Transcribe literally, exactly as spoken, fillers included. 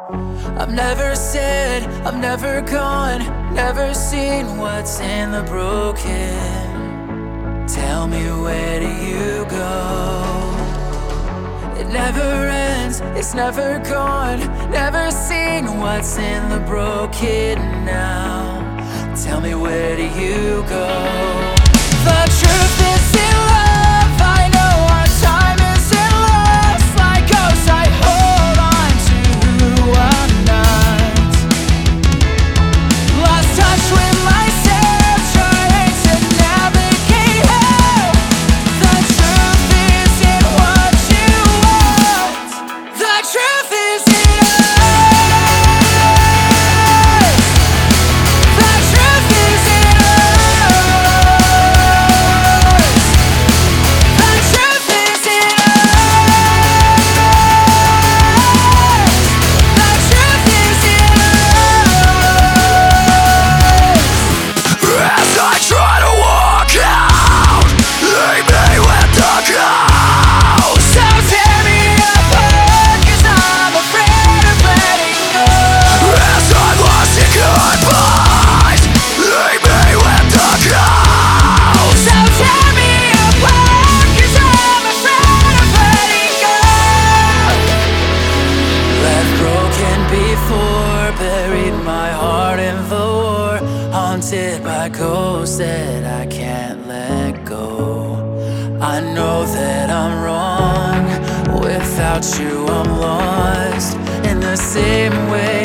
I've never said, I've never gone, never seen what's in the broken. Tell me, where do you go? It never ends, it's never gone, never seen what's in the broken now. Tell me, where do you go? The truth is in love, I know our time isn't lost. Like ghosts I hold on to who I'm not. Lost touch with myself, trying to navigate hell. The truth is in what you want. The truth is in us. The truth is in us. The truth is in us. The truth is in us. As I try to walk out, leave me with the ghost. So tear me apart, 'cause I'm afraid of letting go. As I'm lost in goodbyes, leave me with the ghost. So tear me apart, 'cause I'm afraid of letting go. Left broken before, buried my heart in the war. Haunted by ghosts that I can't let go. I know that I'm wrong, without you I'm lost. In the same way